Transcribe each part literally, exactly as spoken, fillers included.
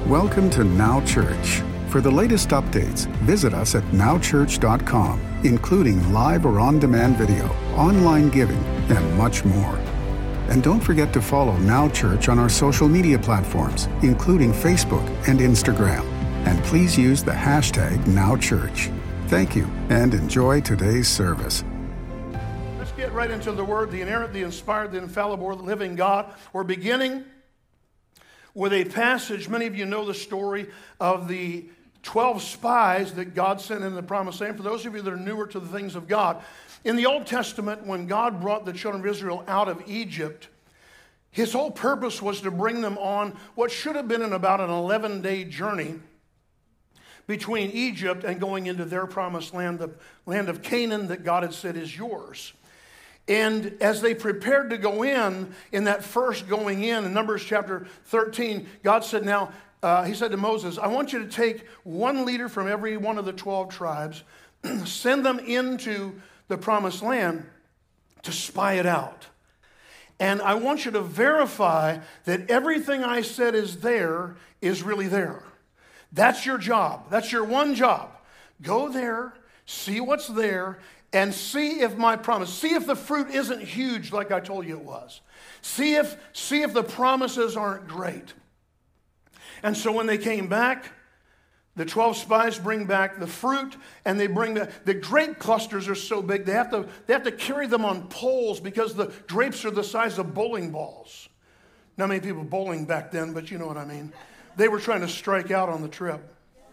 Welcome to Now Church. For the latest updates, visit us at now church dot com, including live or on-demand video, online giving, and much more. And don't forget to follow Now Church on our social media platforms, including Facebook and Instagram. And please use the hashtag NowChurch. Thank you, and enjoy today's service. Let's get right into the Word, the inerrant, the inspired, the infallible, the living God. We're beginning with a passage. Many of you know the story of the twelve spies that God sent in the Promised Land. For those of you that are newer to the things of God, in the Old Testament, when God brought the children of Israel out of Egypt, his whole purpose was to bring them on what should have been in about an eleven-day journey between Egypt and going into their promised land, the land of Canaan that God had said is yours. And as they prepared to go in, in that first going in, in Numbers chapter thirteen, God said, now, uh, he said to Moses, I want you to take one leader from every one of the twelve tribes, send them into the promised land to spy it out. And I want you to verify that everything I said is there is really there. That's your job. That's your one job. Go there, see what's there, and see if my promise, see if the fruit isn't huge like I told you it was. See if, see if the promises aren't great. And so when they came back, the twelve spies bring back the fruit, and they bring the, the grape clusters are so big, they have to, they have to carry them on poles because the grapes are the size of bowling balls. Not many people bowling back then, but you know what I mean. They were trying to strike out on the trip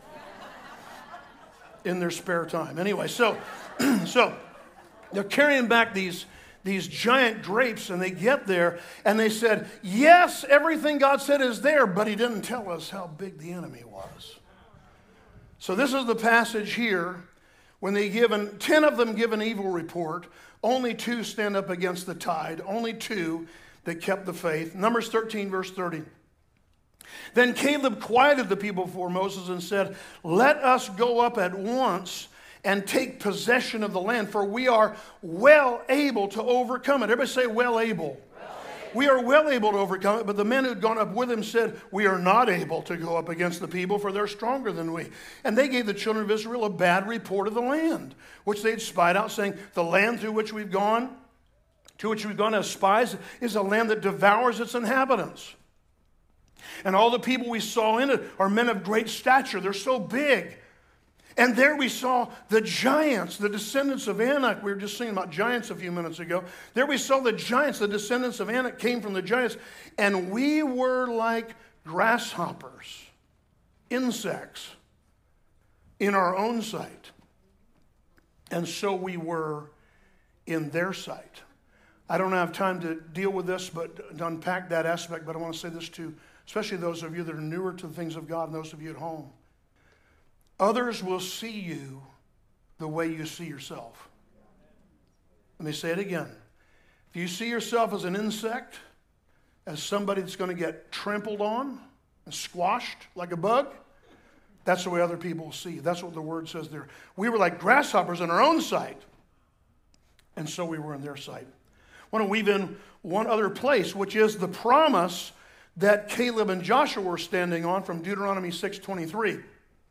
in their spare time. Anyway, so, so they're carrying back these, these giant grapes, and they get there, and they said, yes, everything God said is there, but he didn't tell us how big the enemy was. So this is the passage here. When they give an, ten of them give an evil report, only two stand up against the tide, only two that kept the faith. Numbers thirteen, verse thirty. Then Caleb quieted the people before Moses and said, let us go up at once and take possession of the land, for we are well able to overcome it. Everybody say well able. We are well able to overcome it, but the men who had gone up with him said, we are not able to go up against the people, for they're stronger than we. And they gave the children of Israel a bad report of the land, which they had spied out, saying, the land through which we've gone, to which we've gone as spies, is a land that devours its inhabitants. And all the people we saw in it are men of great stature. They're so big. And there we saw the giants, the descendants of Anak. We were just singing about giants a few minutes ago. There we saw the giants, the descendants of Anak came from the giants. And we were like grasshoppers, insects, in our own sight. And so we were in their sight. I don't have time to deal with this, but to unpack that aspect. But I want to say this too, especially those of you that are newer to the things of God and those of you at home. Others will see you the way you see yourself. Let me say it again. If you see yourself as an insect, as somebody that's going to get trampled on and squashed like a bug, that's the way other people will see you. That's what the word says there. We were like grasshoppers in our own sight, and so we were in their sight. I want to weave in one other place, which is the promise that Caleb and Joshua were standing on from Deuteronomy six twenty-three.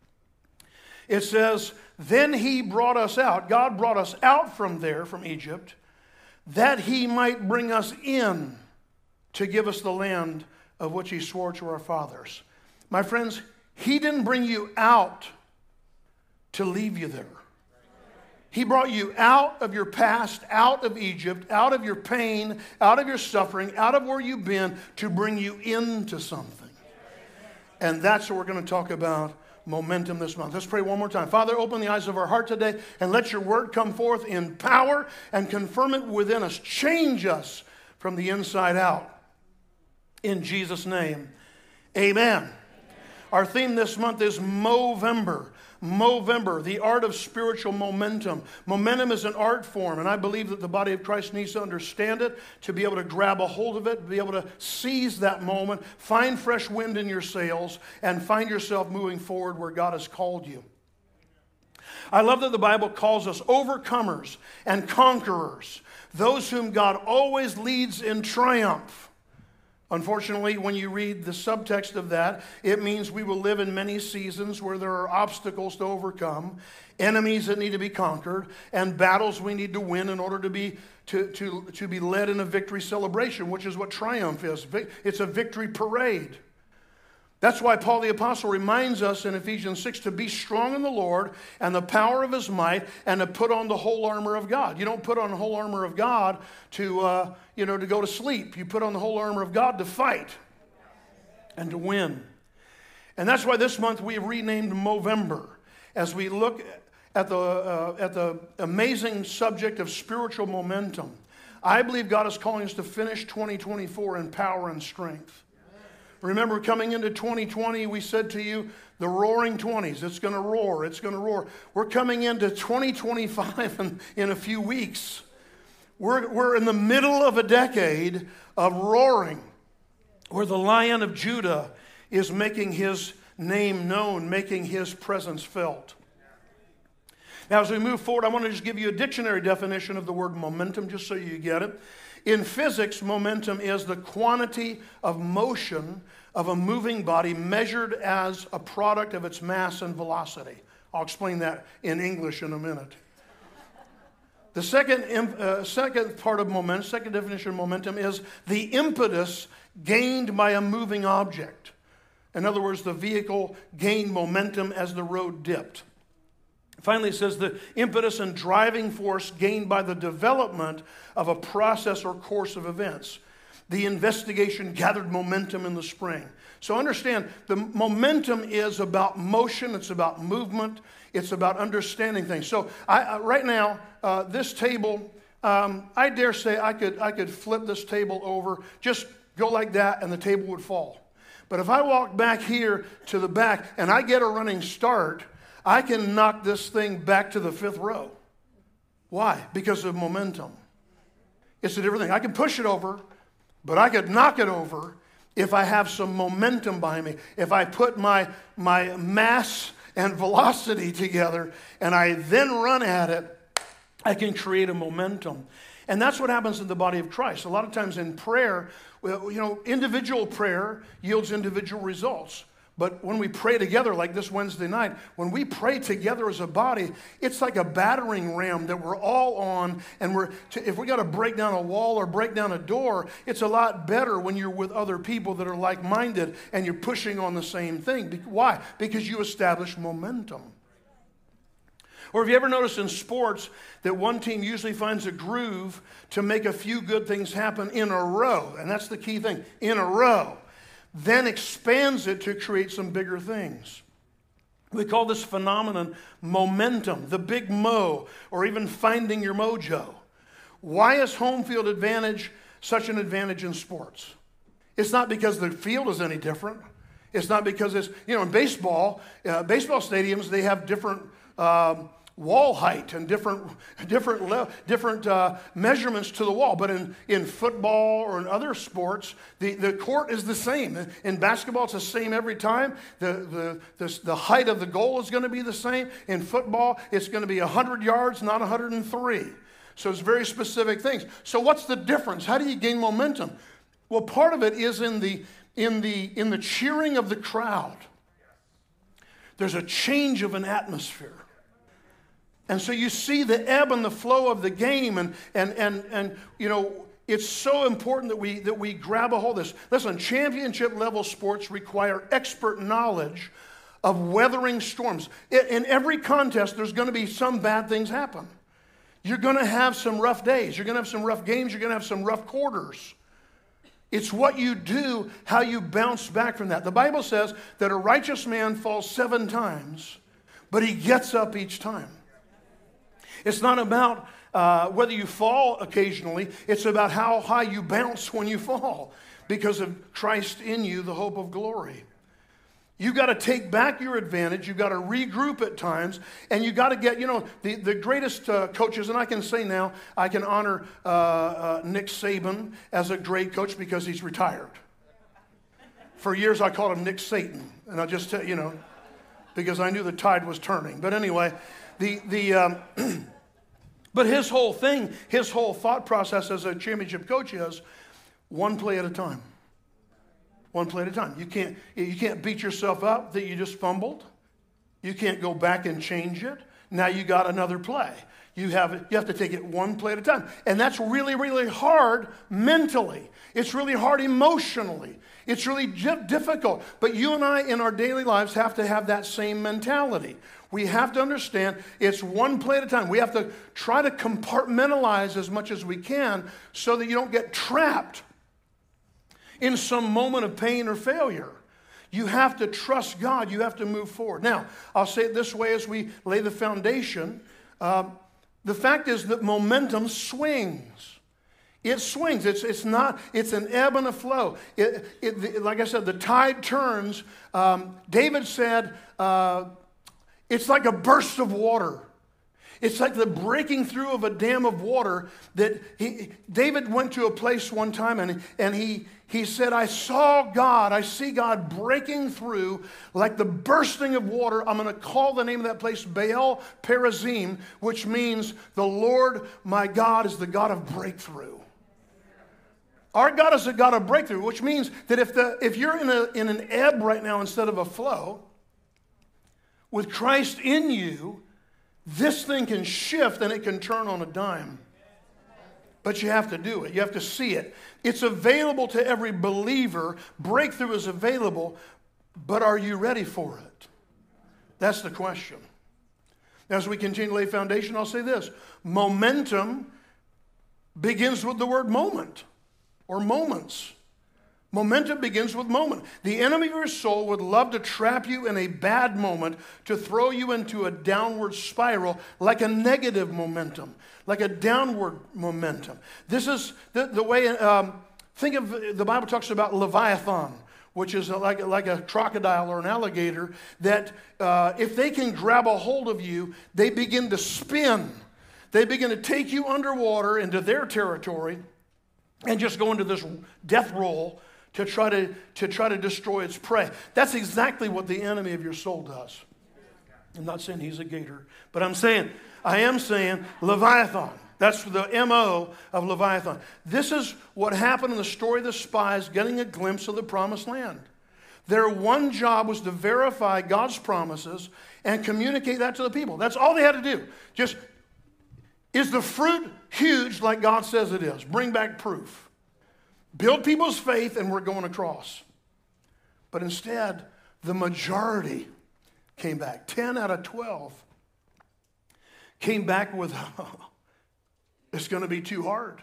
It says, then he brought us out. God brought us out from there, from Egypt, that he might bring us in to give us the land of which he swore to our fathers. My friends, he didn't bring you out to leave you there. He brought you out of your past, out of Egypt, out of your pain, out of your suffering, out of where you've been, to bring you into something. And that's what we're going to talk about, momentum, this month. Let's pray one more time. Father, open the eyes of our heart today and let your word come forth in power and confirm it within us. Change us from the inside out. In Jesus' name, amen. Our theme this month is Movember. Movember, the art of spiritual momentum. Momentum is an art form, and I believe that the body of Christ needs to understand it, to be able to grab a hold of it, to be able to seize that moment, find fresh wind in your sails, and find yourself moving forward where God has called you. I love that the Bible calls us overcomers and conquerors, those whom God always leads in triumph Unfortunately, when you read the subtext of that, it means we will live in many seasons where there are obstacles to overcome, enemies that need to be conquered, and battles we need to win in order to be to, to, to be led in a victory celebration, which is what triumph is. It's a victory parade. That's why Paul the Apostle reminds us in Ephesians six to be strong in the Lord and the power of his might, and to put on the whole armor of God. You don't put on the whole armor of God to, uh, you know, to go to sleep. You put on the whole armor of God to fight and to win. And that's why this month we have renamed Movember, as we look at the, uh, at the amazing subject of spiritual momentum. I believe God is calling us to finish twenty twenty-four in power and strength. Remember, coming into twenty twenty, we said to you, the roaring twenties, it's going to roar, it's going to roar. We're coming into twenty twenty-five in, in a few weeks. We're, we're in the middle of a decade of roaring, where the Lion of Judah is making his name known, making his presence felt. Now, as we move forward, I want to just give you a dictionary definition of the word momentum, just so you get it. In physics, momentum is the quantity of motion of a moving body measured as a product of its mass and velocity. I'll explain that in English in a minute. The second, uh, second part of momentum, second definition of momentum is the impetus gained by a moving object. In other words, the vehicle gained momentum as the road dipped. Finally, it says the impetus and driving force gained by the development of a process or course of events. The investigation gathered momentum in the spring. So understand, the momentum is about motion, it's about movement, it's about understanding things. So I, uh, right now, uh, this table, um, I dare say I could, I could flip this table over, just go like that, and the table would fall. But if I walk back here to the back and I get a running start, I can knock this thing back to the fifth row. Why? Because of momentum. It's a different thing. I can push it over, but I could knock it over if I have some momentum behind me. If I put my, my mass and velocity together and I then run at it, I can create a momentum. And that's what happens in the body of Christ. A lot of times in prayer, well, you know, individual prayer yields individual results. But when we pray together like this Wednesday night, when we pray together as a body, it's like a battering ram that we're all on. And we're to, if we got to break down a wall or break down a door, it's a lot better when you're with other people that are like-minded and you're pushing on the same thing. Be- why? Because you establish momentum. Or have you ever noticed in sports that one team usually finds a groove to make a few good things happen in a row? And that's the key thing, in a row. Then expands it to create some bigger things. We call this phenomenon momentum, the big mo, or even finding your mojo. Why is home field advantage such an advantage in sports? It's not because the field is any different. It's not because it's, you know, in baseball, uh, baseball stadiums, they have different um, wall height and different different le- different uh, measurements to the wall. But in, in football or in other sports, the, the court is the same. In basketball, it's the same every time. The, the, the, the height of the goal is going to be the same. In football, it's going to be one hundred yards, not one hundred three. So it's very specific things. So what's the difference? How do you gain momentum? Well, part of it is in the in the in the cheering of the crowd. There's a change of an atmosphere. And so you see the ebb and the flow of the game, and and and and you know, it's so important that we that we grab a hold of this. Listen, championship level sports require expert knowledge of weathering storms. In every contest, there's going to be some bad things happen. You're going to have some rough days. You're going to have some rough games. You're going to have some rough quarters. It's what you do, how you bounce back from that. The Bible says that a righteous man falls seven times, but he gets up each time. It's not about uh, whether you fall occasionally. It's about how high you bounce when you fall because of Christ in you, the hope of glory. You got to take back your advantage. You got to regroup at times, and you got to get, you know, the, the greatest uh, coaches, and I can say now, I can honor uh, uh, Nick Saban as a great coach because he's retired. For years, I called him Nick Satan, and I just, you know, because I knew the tide was turning. But anyway, the the um, but his whole thing, his whole thought process as a championship coach is one play at a time. One play at a time. You can't, you can't beat yourself up that you just fumbled. You can't go back and change it. Now you got another play. You have, you have to take it one play at a time. And that's really, really hard mentally. It's really hard emotionally. It's really difficult. But you and I in our daily lives have to have that same mentality. We have to understand it's one play at a time. We have to try to compartmentalize as much as we can so that you don't get trapped in some moment of pain or failure. You have to trust God. You have to move forward. Now, I'll say it this way as we lay the foundation. Um, the fact is that momentum swings. It swings. It's, it's not, it's an ebb and a flow. It, it, like I said, the tide turns. Um, David said, uh, it's like a burst of water. It's like the breaking through of a dam of water that he, David went to a place one time and, and he, he said, I saw God, I see God breaking through like the bursting of water. I'm going to call the name of that place Baal Perazim, which means the Lord my God is the God of breakthrough. Our God is a God of breakthrough, which means that if, the, if you're in, a, in an ebb right now instead of a flow, with Christ in you, this thing can shift and it can turn on a dime. But you have to do it. You have to see it. It's available to every believer. Breakthrough is available, but are you ready for it? That's the question. As we continue to lay foundation, I'll say this. Momentum begins with the word moment or moments. Momentum begins with moment. The enemy of your soul would love to trap you in a bad moment to throw you into a downward spiral like a negative momentum, like a downward momentum. This is the, the way, um, think of, the Bible talks about Leviathan, which is like, like a crocodile or an alligator, that uh, if they can grab a hold of you, they begin to spin. They begin to take you underwater into their territory and just go into this death roll to try to, to try to destroy its prey. That's exactly what the enemy of your soul does. I'm not saying he's a gator, but I'm saying, I am saying Leviathan. That's the M O of Leviathan. This is what happened in the story of the spies getting a glimpse of the promised land. Their one job was to verify God's promises and communicate that to the people. That's all they had to do. Just, is the fruit huge like God says it is? Bring back proof. Build people's faith and we're going across. But instead, the majority came back. ten out of twelve came back with, oh, it's going to be too hard.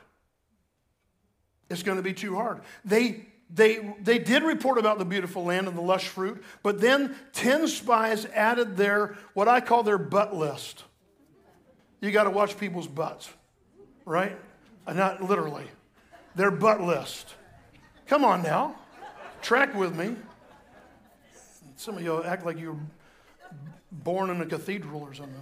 It's going to be too hard. They, they, they did report about the beautiful land and the lush fruit, but then ten spies added their, what I call their butt list. You got to watch people's butts, right? Not literally. Their butt list. Come on now. Track with me. Some of you act like you were born in a cathedral or something.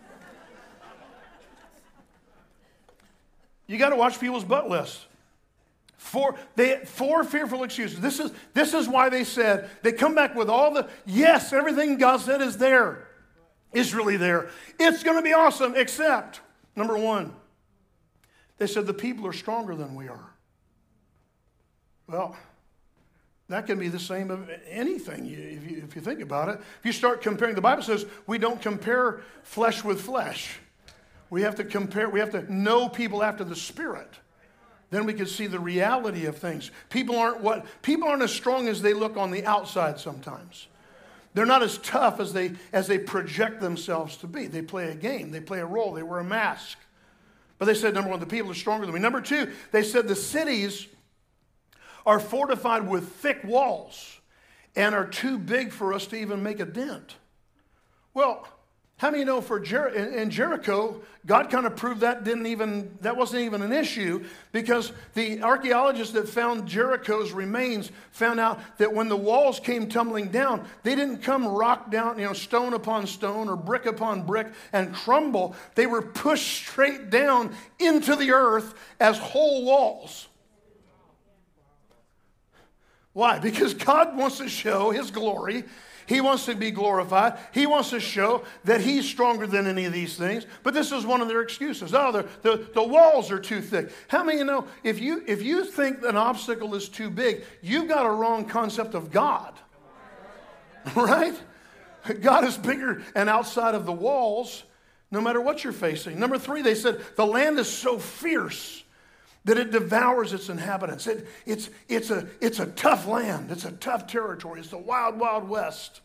You got to watch people's butt list. Four, they, four fearful excuses. This is, this is why they said, they come back with all the, yes, everything God said is there. Is really there. It's going to be awesome, except, number one, they said the people are stronger than we are. Well, that can be the same of anything if you, if you think about it. If you start comparing, the Bible says we don't compare flesh with flesh. We have to compare, we have to know people after the Spirit. Then we can see the reality of things. People aren't what people aren't as strong as they look on the outside sometimes. They're not as tough as they as they project themselves to be. They play a game, they play a role, they wear a mask. But they said, number one, the people are stronger than me. Number two, they said the cities are fortified with thick walls and are too big for us to even make a dent. Well, how many know for Jer- in Jericho, God kind of proved that didn't even that wasn't even an issue, because the archaeologists that found Jericho's remains found out that when the walls came tumbling down, they didn't come rock down, you know, stone upon stone or brick upon brick and crumble. They were pushed straight down into the earth as whole walls. Why? Because God wants to show his glory. He wants to be glorified. He wants to show that he's stronger than any of these things. But this is one of their excuses. Oh, the, the, the walls are too thick. How many of you know, if you, if you think an obstacle is too big, you've got a wrong concept of God. Right? God is bigger and outside of the walls, no matter what you're facing. Number three, they said, the land is so fierce that it devours its inhabitants. It, it's, it's, a, it's a tough land. It's a tough territory. It's the wild, wild west.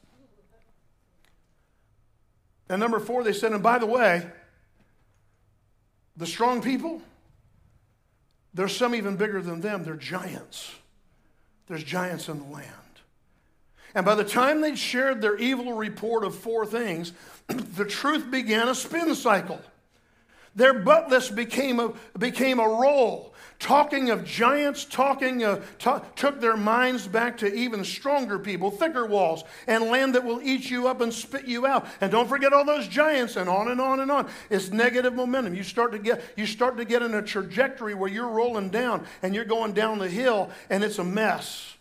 And number four, they said, and by the way, the strong people, there's some even bigger than them. They're giants. There's giants in the land. And by the time they'd shared their evil report of four things, the truth began a spin cycle. Their butt list became a, became a roll. Talking of giants, talking of, t- took their minds back to even stronger people, thicker walls, and land that will eat you up and spit you out. And don't forget all those giants, and on and on and on. It's negative momentum. You start to get, you start to get in a trajectory where you're rolling down, and you're going down the hill, and it's a mess.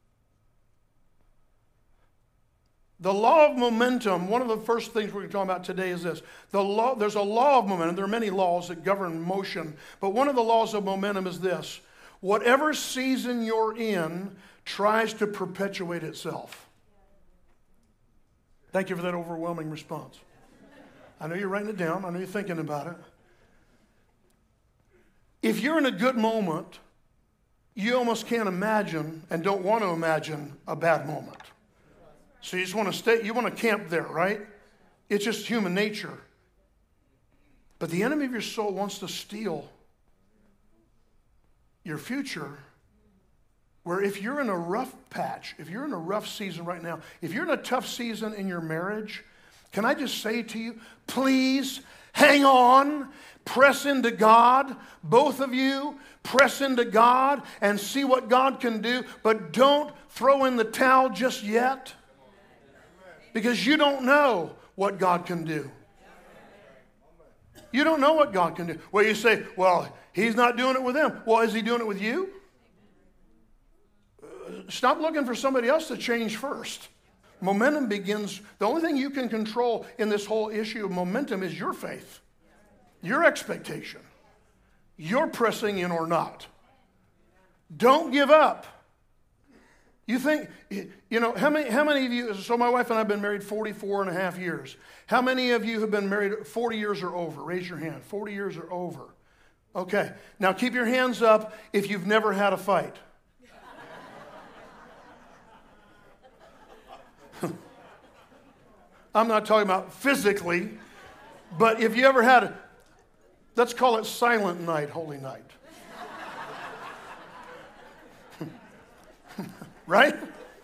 The law of momentum, one of the first things we're going to talk about today is this. The law, there's a law of momentum. There are many laws that govern motion, but one of the laws of momentum is this. Whatever season you're in tries to perpetuate itself. Thank you for that overwhelming response. I know you're writing it down. I know you're thinking about it. If you're in a good moment, you almost can't imagine and don't want to imagine a bad moment. So you just want to stay, you want to camp there, right? It's just human nature. But the enemy of your soul wants to steal your future, where if you're in a rough patch, if you're in a rough season right now, if you're in a tough season in your marriage, can I just say to you, please hang on, press into God, both of you, press into God and see what God can do, but don't throw in the towel just yet. Because you don't know what God can do. You don't know what God can do. Well, you say, well, he's not doing it with them. Well, is he doing it with you? Stop looking for somebody else to change first. Momentum begins, the only thing you can control in this whole issue of momentum is your faith, your expectation, your pressing in or not. Don't give up. You think, you know, how many, how many of you, so my wife and I have been married forty-four and a half years. How many of you have been married forty years or over? Raise your hand. forty years or over. Okay. Now keep your hands up if you've never had a fight. I'm not talking about physically, but if you ever had a, let's call it silent night, holy night. Right?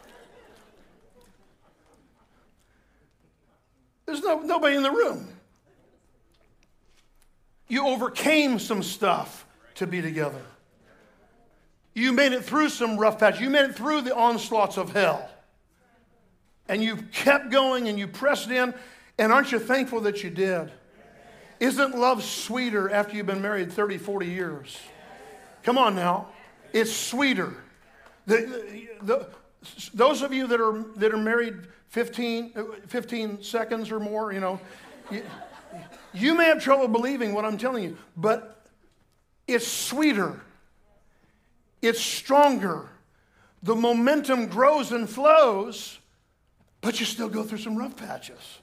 There's no, nobody in the room. You overcame some stuff to be together. You made it through some rough patch. You made it through the onslaughts of hell. And you kept going and you pressed in. And aren't you thankful that you did? Isn't love sweeter after you've been married thirty, forty years? Come on now. It's sweeter. The, the, those of you that are that are married fifteen, fifteen seconds or more, you know, you, you may have trouble believing what I'm telling you, but it's sweeter. It's stronger. The momentum grows and flows, but you still go through some rough patches.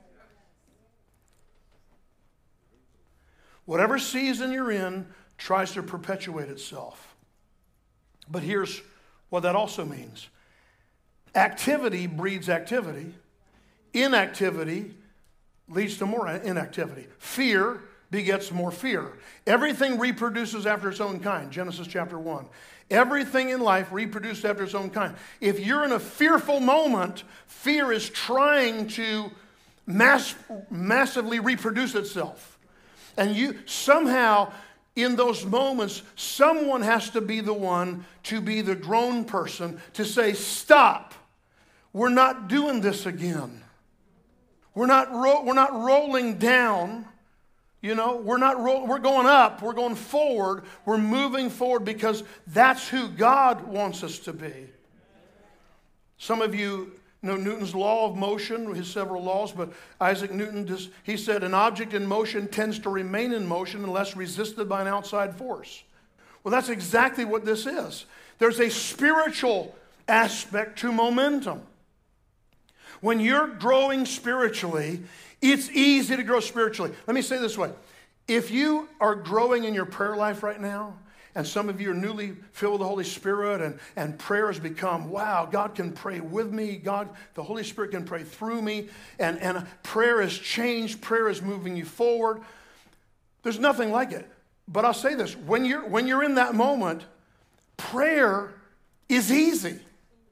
Whatever season you're in tries to perpetuate itself. But here's what that also means. Activity breeds activity. Inactivity leads to more inactivity. Fear begets more fear. Everything reproduces after its own kind. Genesis chapter one. Everything in life reproduces after its own kind. If you're in a fearful moment, fear is trying to mass, massively reproduce itself. And you somehow, in those moments, someone has to be the one to be the grown person to say, stop. We're not doing this again. We're not, ro- we're not rolling down. You know, we're not ro- we're going up. We're going forward. We're moving forward because that's who God wants us to be. Some of you know Newton's law of motion, his several laws, but Isaac Newton, just, he said, an object in motion tends to remain in motion unless resisted by an outside force. Well, that's exactly what this is. There's a spiritual aspect to momentum. When you're growing spiritually, it's easy to grow spiritually. Let me say it this way. If you are growing in your prayer life right now, and some of you are newly filled with the Holy Spirit, and, and prayer has become, wow, God can pray with me. God, the Holy Spirit can pray through me. And, and prayer has changed. Prayer is moving you forward. There's nothing like it. But I'll say this. When you're, when you're in that moment, prayer is easy.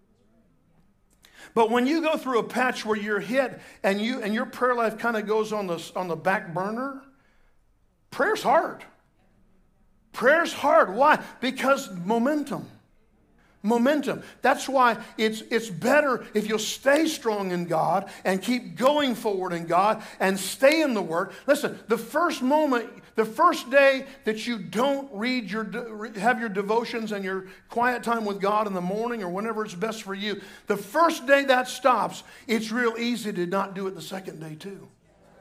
But when you go through a patch where you're hit and, you, and your prayer life kind of goes on the, on the back burner, prayer's hard. Prayer's hard. Why? Because momentum. Momentum. That's why it's, it's better if you'll stay strong in God and keep going forward in God and stay in the Word. Listen, the first moment, the first day that you don't read your, have your devotions and your quiet time with God in the morning or whenever it's best for you, the first day that stops, it's real easy to not do it the second day too.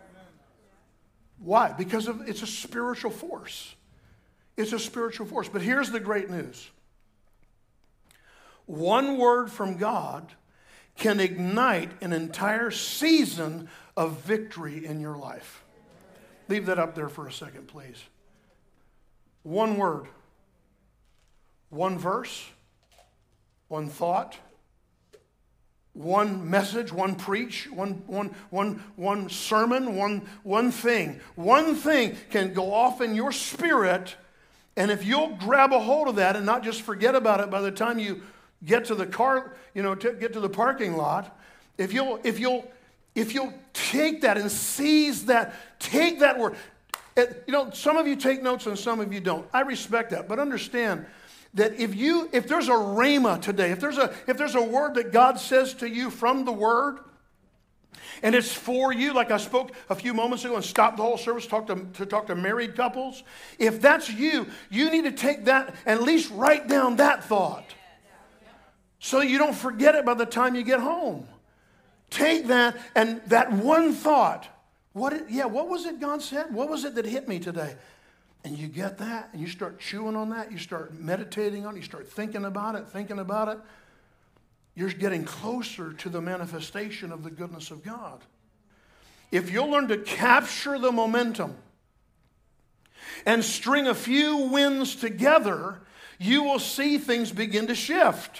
Why? Because of, it's a spiritual force. It's a spiritual force. But here's the great news. One word from God can ignite an entire season of victory in your life. Leave that up there for a second, please. One word, one verse, one thought, one message, one preach, one, one, one, one sermon, one, one thing. One thing can go off in your spirit, and if you'll grab a hold of that and not just forget about it by the time you get to the car, you know, to get to the parking lot, if you'll, if you'll, if you'll take that and seize that, take that word. It, you know, some of you take notes and some of you don't. I respect that, but understand that if you, if there's a rhema today, if there's a, if there's a word that God says to you from the Word, and it's for you, like I spoke a few moments ago and stopped the whole service talk to, to talk to married couples. If that's you, you need to take that and at least write down that thought so you don't forget it by the time you get home. Take that and that one thought. What? It, yeah, what was it God said? What was it that hit me today? And you get that and you start chewing on that. You start meditating on it. You start thinking about it, thinking about it. You're getting closer to the manifestation of the goodness of God. If you'll learn to capture the momentum and string a few wins together, you will see things begin to shift.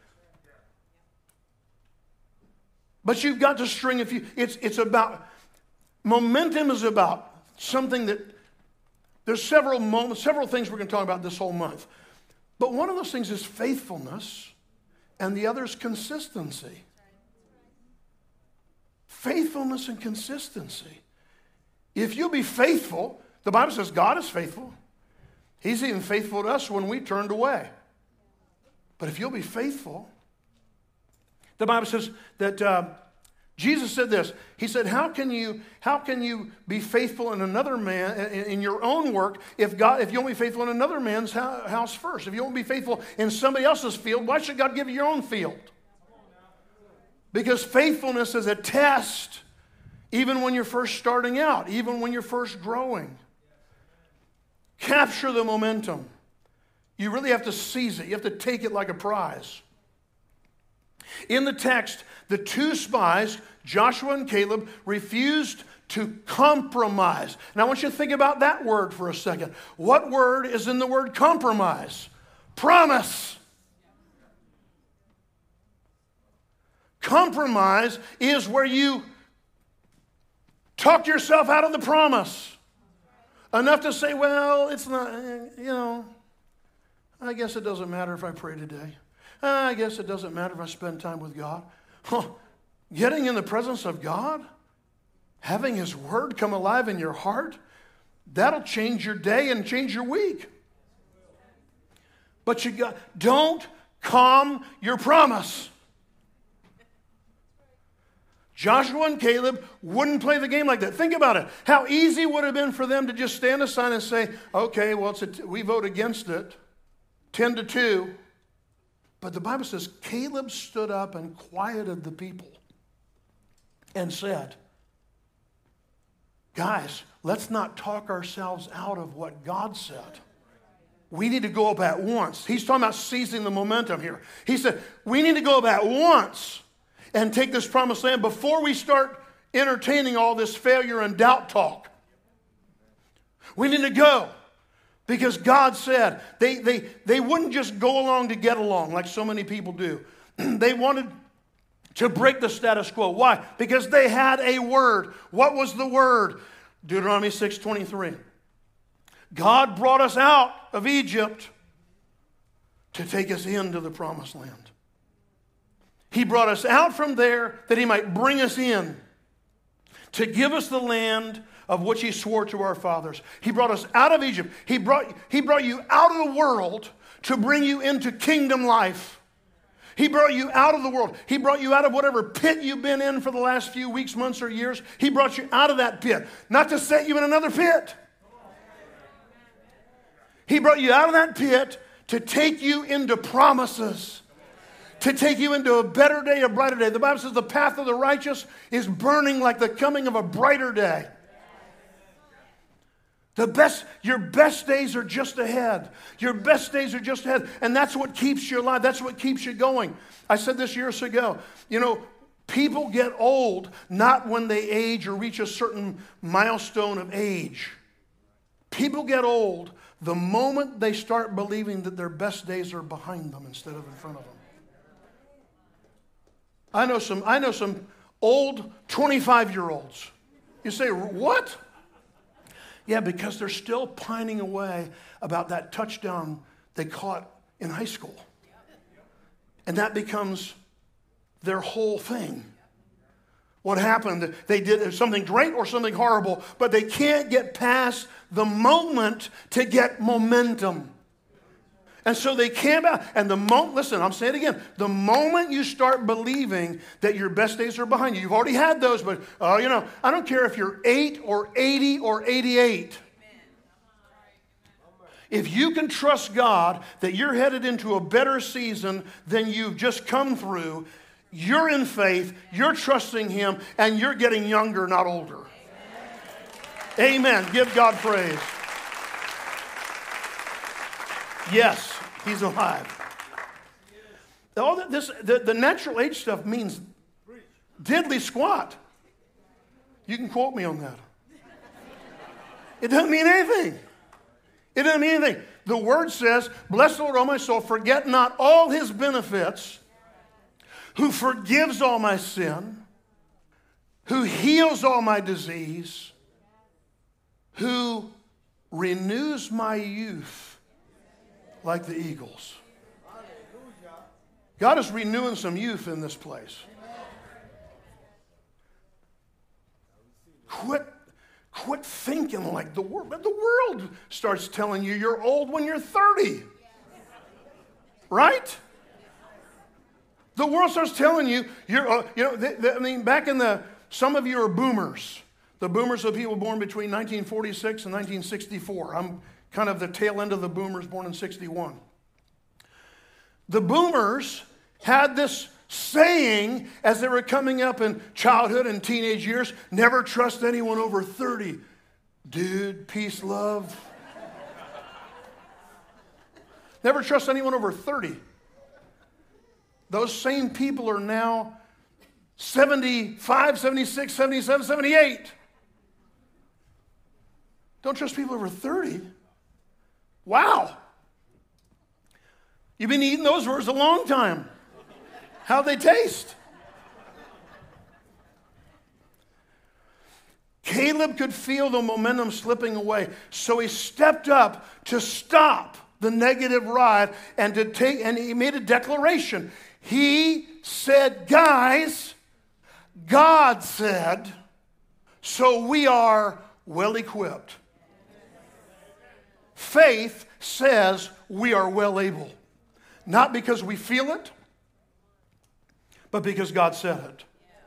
But you've got to string a few. It's, it's about, momentum is about something that, there's several moments, several things we're going to talk about this whole month. But one of those things is faithfulness. And the other is consistency. Faithfulness and consistency. If you'll be faithful, the Bible says God is faithful. He's even faithful to us when we turned away. But if you'll be faithful, the Bible says that uh, Jesus said this. He said, how can you, how can you be faithful in another man, in, in your own work, if God, if you won't be faithful in another man's house first? If you won't be faithful in somebody else's field, why should God give you your own field? Because faithfulness is a test, even when you're first starting out, even when you're first growing. Capture the momentum. You really have to seize it. You have to take it like a prize. In the text, the two spies, Joshua and Caleb, refused to compromise. And I want you to think about that word for a second. What word is in the word compromise? Promise. Compromise is where you talk yourself out of the promise. Enough to say, well, it's not, you know, I guess it doesn't matter if I pray today. I guess it doesn't matter if I spend time with God. Huh. Getting in the presence of God, having His Word come alive in your heart, that'll change your day and change your week. But you got, don't calm your promise. Joshua and Caleb wouldn't play the game like that. Think about it. How easy would it have been for them to just stand aside and say, okay, well, it's a t- we vote against it, ten to two. But the Bible says Caleb stood up and quieted the people and said, guys, let's not talk ourselves out of what God said. We need to go up at once. He's talking about seizing the momentum here. He said, we need to go up at once and take this promised land before we start entertaining all this failure and doubt talk. We need to go. Because God said they, they, they wouldn't just go along to get along like so many people do. They wanted to break the status quo. Why? Because they had a word. What was the word? Deuteronomy six twenty-three. God brought us out of Egypt to take us into the promised land. He brought us out from there that he might bring us in to give us the land of which he swore to our fathers. He brought us out of Egypt. He brought, he brought you out of the world to bring you into kingdom life. He brought you out of the world. He brought you out of whatever pit you've been in for the last few weeks, months, or years. He brought you out of that pit, not to set you in another pit. He brought you out of that pit to take you into promises, to take you into a better day, a brighter day. The Bible says the path of the righteous is burning like the coming of a brighter day. The best, your best days are just ahead. Your best days are just ahead. And that's what keeps you alive. That's what keeps you going. I said this years ago. You know, people get old not when they age or reach a certain milestone of age. People get old the moment they start believing that their best days are behind them instead of in front of them. I know some, I know some old twenty-five-year-olds. You say, what? Yeah, because they're still pining away about that touchdown they caught in high school. And that becomes their whole thing. What happened? They did something great or something horrible, but they can't get past the moment to get momentum. And so they can't, and the moment, listen, I'm saying it again, the moment you start believing that your best days are behind you, you've already had those, but, oh, uh, you know, I don't care if you're eight or eighty or eighty-eight. If you can trust God that you're headed into a better season than you've just come through, you're in faith, you're trusting him, and you're getting younger, not older. Amen. Give God praise. Yes, he's alive. All this, the, the natural age stuff means diddly squat. You can quote me on that. It doesn't mean anything. It doesn't mean anything. The word says, bless the Lord, O my soul, forget not all his benefits, who forgives all my sin, who heals all my disease, who renews my youth like the eagles. God is renewing some youth in this place. Quit, quit thinking like the world. The world starts telling you you're old when you're thirty. Right? The world starts telling you, you're, uh, you know, they, they, I mean, back in the, some of you are boomers. The boomers are people born between nineteen forty-six and nineteen sixty-four. I'm kind of the tail end of the boomers born in sixty-one. The boomers had this saying as they were coming up in childhood and teenage years, never trust anyone over thirty. Dude, peace, love. Never trust anyone over thirty. Those same people are now seventy-five, seventy-six, seventy-seven, seventy-eight. Don't trust people over thirty. Wow. You've been eating those words a long time. How'd they taste? Caleb could feel the momentum slipping away, so he stepped up to stop the negative ride and to take, and he made a declaration. He said, guys, God said, so we are well equipped. Faith says we are well able. Not because we feel it, but because God said it.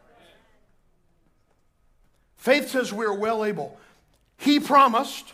Faith says we are well able. He promised,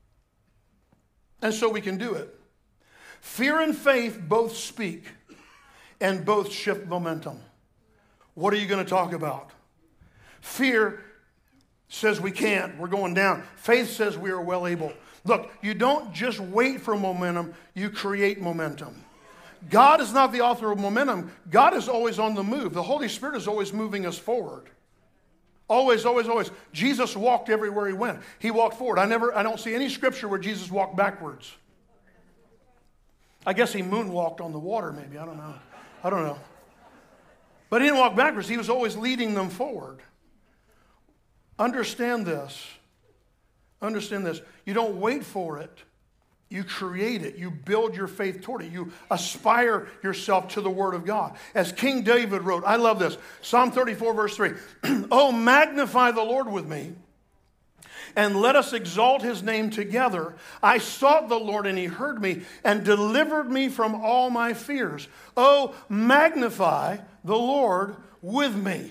and so we can do it. Fear and faith both speak. and both shift momentum. What are you going to talk about? Fear says we can't, we're going down. Faith says we are well able. Look, you don't just wait for momentum, you create momentum. God is not the author of momentum. God is always on the move. The Holy Spirit is always moving us forward. Always, always, always. Jesus walked everywhere he went. He walked forward. I never, I don't see any scripture where Jesus walked backwards. I guess he moonwalked on the water maybe. I don't know. I don't know. But he didn't walk backwards. He was always leading them forward. Understand this. Understand this. You don't wait for it. You create it. You build your faith toward it. You aspire yourself to the Word of God. As King David wrote, I love this. Psalm thirty-four, verse three. Oh, magnify the Lord with me, and let us exalt his name together. I sought the Lord, and he heard me, and delivered me from all my fears. Oh, magnify the Lord with me.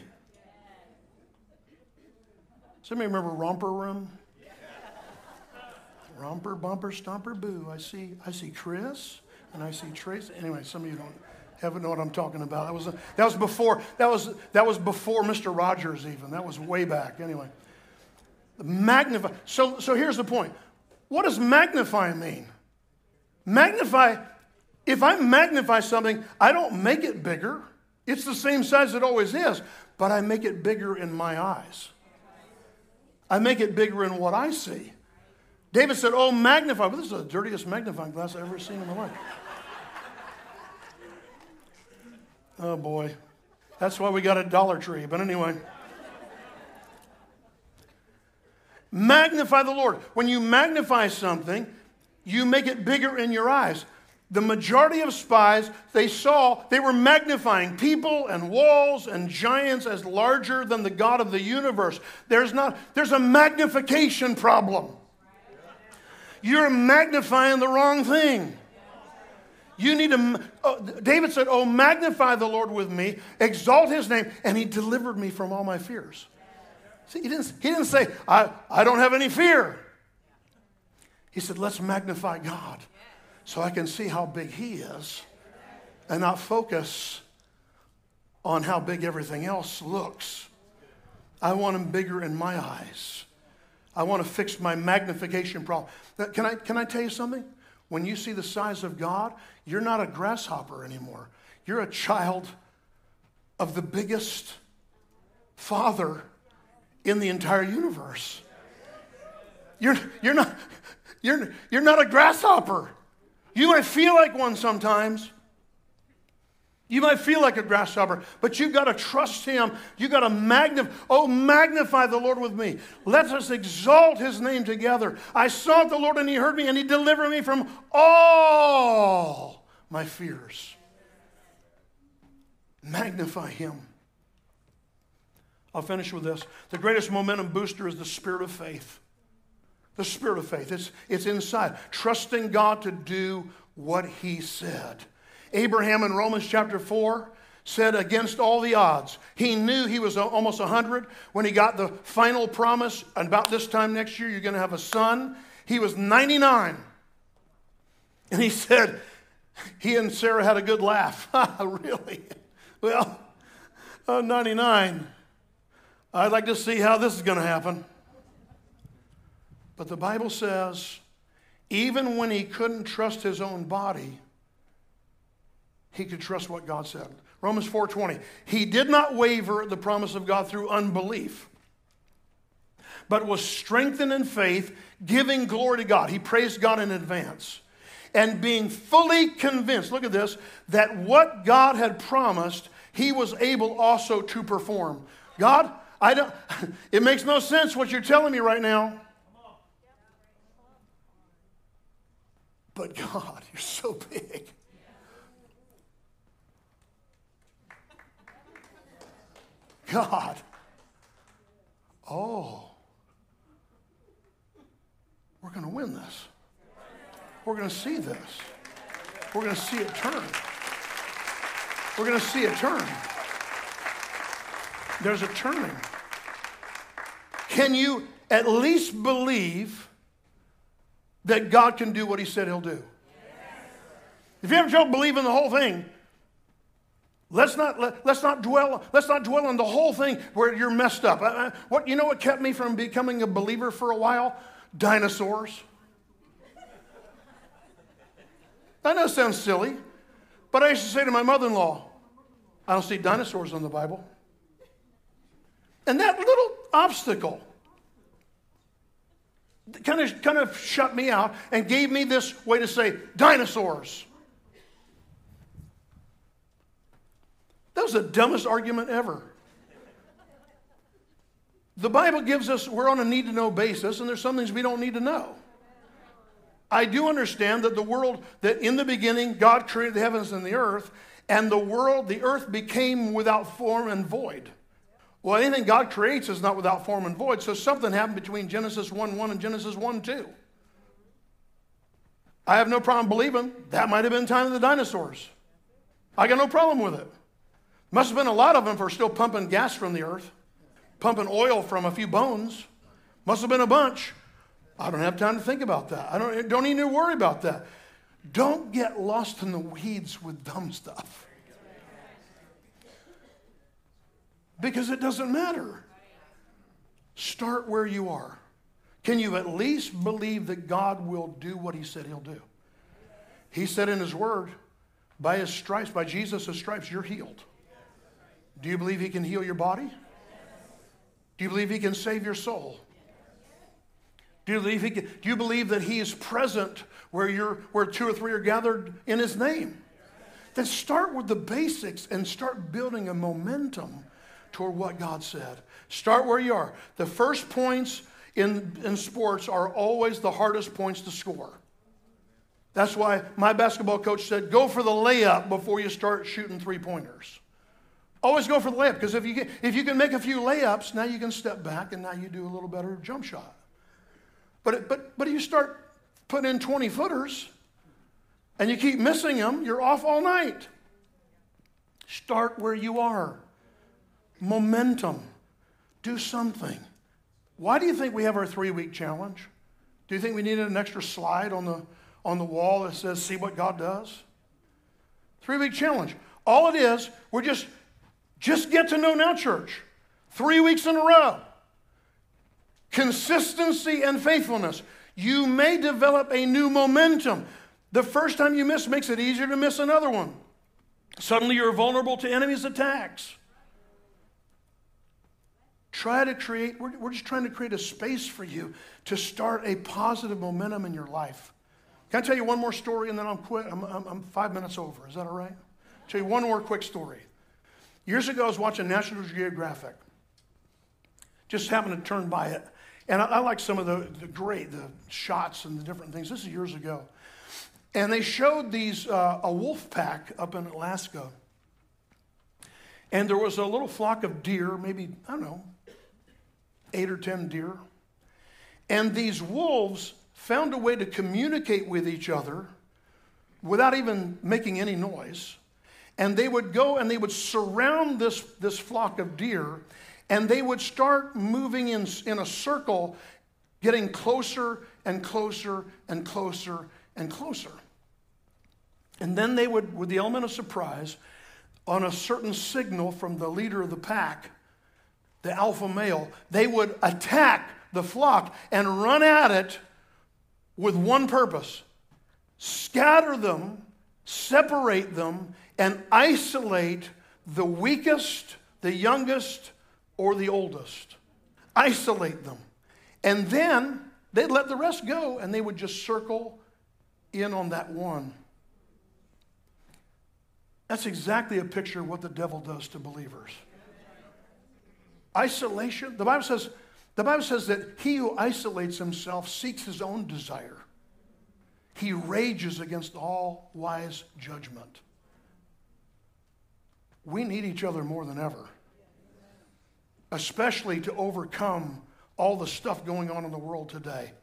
Somebody remember Romper Room? Romper, bumper, stomper, boo. I see, I see Chris, and I see Trace. Anyway, some of you don't haven't know what I'm talking about. That was a, that was before that was that was before Mister Rogers even. That was way back. Anyway, magnify. So so here's the point. What does magnify mean? Magnify. If I magnify something, I don't make it bigger. It's the same size it always is, but I make it bigger in my eyes. I make it bigger in what I see. David said, oh, magnify. Well, this is the dirtiest magnifying glass I've ever seen in my life. Oh, boy. That's why we got a Dollar Tree. But anyway. Magnify the Lord. When you magnify something, you make it bigger in your eyes. The majority of spies, they saw, they were magnifying people and walls and giants as larger than the God of the universe. There's not, there's a magnification problem. You're magnifying the wrong thing. You need to, oh, David said, oh, magnify the Lord with me, exalt his name, and he delivered me from all my fears. See, he didn't, he didn't say, I, I don't have any fear. He said, let's magnify God so I can see how big he is and not focus on how big everything else looks. I want him bigger in my eyes. I want to fix my magnification problem. Can I, can I tell you something? When you see the size of God, you're not a grasshopper anymore. You're a child of the biggest Father in the entire universe. You're, you're, not, you're, you're not a grasshopper. You might feel like one sometimes. You might feel like a grasshopper, but you've got to trust him. You've got to magnify. Oh, magnify the Lord with me. Let us exalt his name together. I sought the Lord, and he heard me, and he delivered me from all my fears. Magnify him. I'll finish with this. The greatest momentum booster is the spirit of faith. The spirit of faith. It's, it's inside. Trusting God to do what he said. Abraham in Romans chapter four said against all the odds. He knew he was almost one hundred when he got the final promise. About this time next year, you're going to have a son. He was ninety-nine. And he said, he and Sarah had a good laugh. Really? Well, oh, ninety-nine. I'd like to see how this is going to happen. But the Bible says, even when he couldn't trust his own body, he could trust what God said. Romans four twenty. He did not waver at the promise of God through unbelief, but was strengthened in faith, giving glory to God. He praised God in advance. And being fully convinced, look at this, that what God had promised, he was able also to perform. God, I don't, it makes no sense what you're telling me right now. But God, you're so big. God. Oh. We're going to win this. We're going to see this. We're going to see it turn. We're going to see it turn. There's a turning. Can you at least believe that God can do what he said he'll do? If you have trouble believing the whole thing, Let's not, let, let's not dwell, let's not dwell on the whole thing where you're messed up. I, I, what, you know what kept me from becoming a believer for a while? Dinosaurs. I know it sounds silly, but I used to say to my mother-in-law, I don't see dinosaurs in the Bible. And that little obstacle kind of, kind of shut me out and gave me this way to say, dinosaurs. That was the dumbest argument ever. The Bible gives us, we're on a need-to-know basis, and there's some things we don't need to know. I do understand that the world, that in the beginning, God created the heavens and the earth, and the world, the earth became without form and void. Well, anything God creates is not without form and void, so something happened between Genesis one one and Genesis one two. I have no problem believing that might have been the time of the dinosaurs. I got no problem with it. Must have been a lot of them for still pumping gas from the earth, pumping oil from a few bones. Must have been a bunch. I don't have time to think about that. I don't, don't even worry about that. Don't get lost in the weeds with dumb stuff. Because it doesn't matter. Start where you are. Can you at least believe that God will do what he said he'll do? He said in his word, by his stripes, by Jesus' stripes, you're healed. Do you believe he can heal your body? Do you believe he can save your soul? Do you believe he can, do you believe that he is present where you're where two or three are gathered in his name? Then start with the basics and start building a momentum toward what God said. Start where you are. The first points in, in sports are always the hardest points to score. That's why my basketball coach said, go for the layup before you start shooting three-pointers. Always go for the layup, because if you, get, if you can make a few layups, now you can step back and now you do a little better jump shot. But, but, but if you start putting in twenty-footers and you keep missing them, you're off all night. Start where you are. Momentum. Do something. Why do you think we have our three-week challenge? Do you think we needed an extra slide on the, on the wall that says, see what God does? Three-week challenge. All it is, we're just... Just get to know Now Church. Three weeks in a row. Consistency and faithfulness. You may develop a new momentum. The first time you miss makes it easier to miss another one. Suddenly you're vulnerable to enemies' attacks. Try to create, we're, we're just trying to create a space for you to start a positive momentum in your life. Can I tell you one more story and then I'll quit? I'm, I'm, I'm five minutes over. Is that all right? I'll tell you one more quick story. Years ago, I was watching National Geographic. Just happened to turn by it. And I, I like some of the, the great, the shots and the different things. This is years ago. And they showed these, uh, a wolf pack up in Alaska. And there was a little flock of deer, maybe, I don't know, eight or ten deer. And these wolves found a way to communicate with each other without even making any noise. And they would go and they would surround this, this flock of deer, and they would start moving in, in a circle, getting closer and closer and closer and closer. And then they would, with the element of surprise, on a certain signal from the leader of the pack, the alpha male, they would attack the flock and run at it with one purpose: scatter them, separate them, and isolate the weakest, the youngest, or the oldest. Isolate them. And then they'd let the rest go, and they would just circle in on that one. That's exactly a picture of what the devil does to believers. Isolation. The Bible says, the Bible says that he who isolates himself seeks his own desire. He rages against all wise judgment. We need each other more than ever, especially to overcome all the stuff going on in the world today.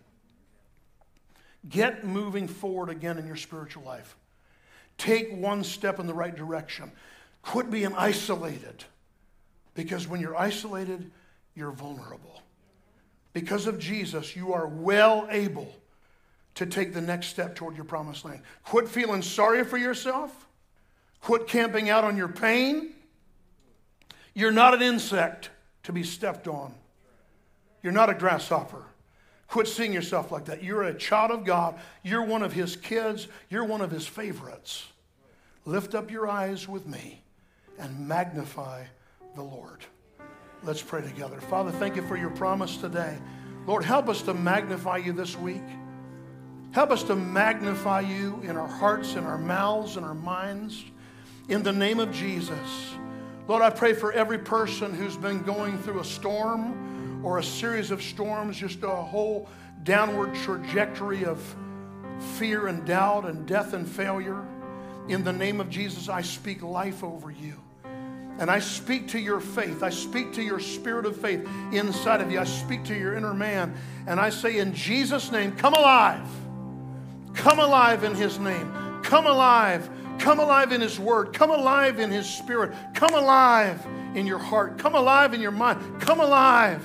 Get moving forward again in your spiritual life. Take one step in the right direction. Quit being isolated, because when you're isolated, you're vulnerable. Because of Jesus, you are well able to take the next step toward your promised land. Quit feeling sorry for yourself. Quit camping out on your pain. You're not an insect to be stepped on. You're not a grasshopper. Quit seeing yourself like that. You're a child of God. You're one of his kids. You're one of his favorites. Lift up your eyes with me and magnify the Lord. Let's pray together. Father, thank you for your promise today. Lord, help us to magnify you this week. Help us to magnify you in our hearts, in our mouths, in our minds. In the name of Jesus. Lord, I pray for every person who's been going through a storm or a series of storms, just a whole downward trajectory of fear and doubt and death and failure. In the name of Jesus, I speak life over you. And I speak to your faith. I speak to your spirit of faith inside of you. I speak to your inner man. And I say in Jesus' name, come alive. Come alive in his name. Come alive. Come alive in his word. Come alive in his spirit. Come alive in your heart. Come alive in your mind. Come alive.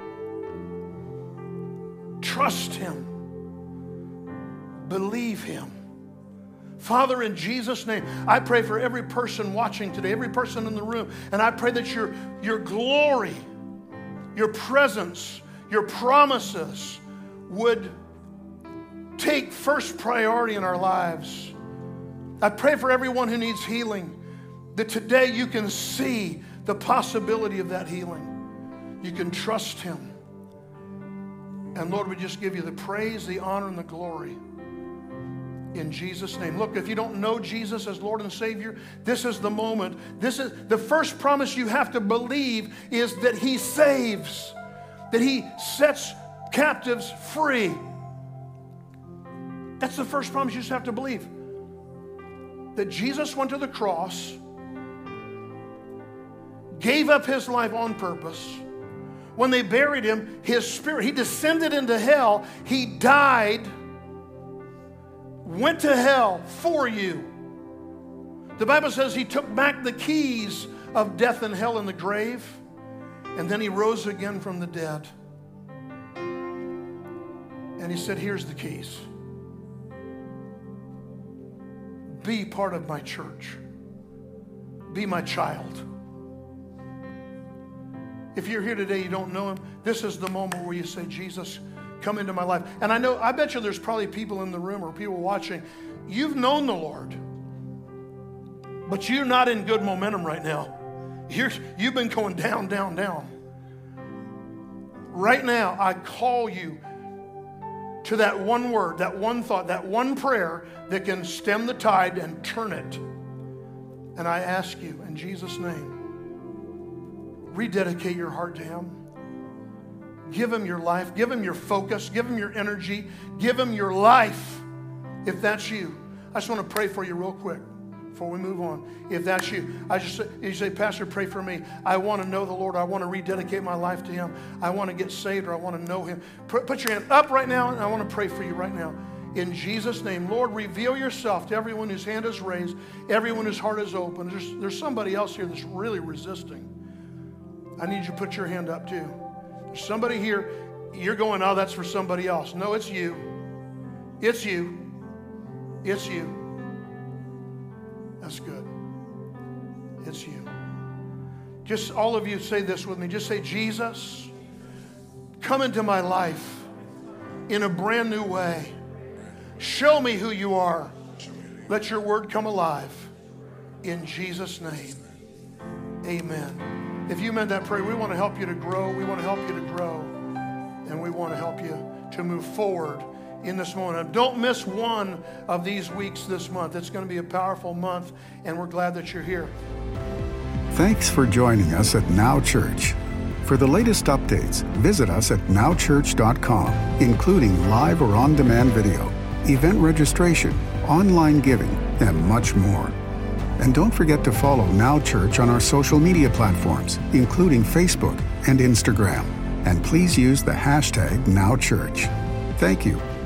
Trust him. Believe him. Father, in Jesus' name, I pray for every person watching today, every person in the room, and I pray that your, your glory, your presence, your promises would take first priority in our lives. I pray for everyone who needs healing, that today you can see the possibility of that healing. You can trust him. And Lord, we just give you the praise, the honor, and the glory. In Jesus' name. Look, if you don't know Jesus as Lord and Savior, this is the moment. This is the first promise you have to believe is that he saves, that he sets captives free. That's the first promise you just have to believe. That Jesus went to the cross, gave up his life on purpose. When they buried him, his spirit, he descended into hell. He died, went to hell for you. The Bible says he took back the keys of death and hell and the grave, and then he rose again from the dead. And he said, here's the keys. Be part of my church. Be my child. If you're here today, you don't know him, this is the moment where you say, Jesus, come into my life. And I know, I bet you there's probably people in the room or people watching. You've known the Lord, but you're not in good momentum right now. You're, you've been going down, down, down. Right now, I call you to that one word, that one thought, that one prayer that can stem the tide and turn it. And I ask you, in Jesus' name, rededicate your heart to him. Give him your life. Give him your focus. Give him your energy. Give him your life. If that's you, I just want to pray for you real quick before we move on. If that's you, I just you say, Pastor, pray for me. I want to know the Lord. I want to rededicate my life to him. I want to get saved, or I want to know him. Put your hand up right now, and I want to pray for you right now. In Jesus' name, Lord, reveal yourself to everyone whose hand is raised, everyone whose heart is open. There's, there's somebody else here that's really resisting. I need you to put your hand up too. There's somebody here, you're going, oh, that's for somebody else. No, it's you. It's you. It's you. That's good. It's you. Just all of you say this with me. Just say, Jesus, come into my life in a brand new way. Show me who you are. Let your word come alive. In Jesus' name, amen. If you meant that prayer, we want to help you to grow. We want to help you to grow. And we want to help you to move forward in this moment. Don't miss one of these weeks this month. It's going to be a powerful month, and we're glad that you're here. Thanks for joining us at Now Church. For the latest updates, visit us at now church dot com, including live or on-demand video, event registration, online giving, and much more. And don't forget to follow Now Church on our social media platforms, including Facebook and Instagram. And please use the hashtag Now Church. Thank you.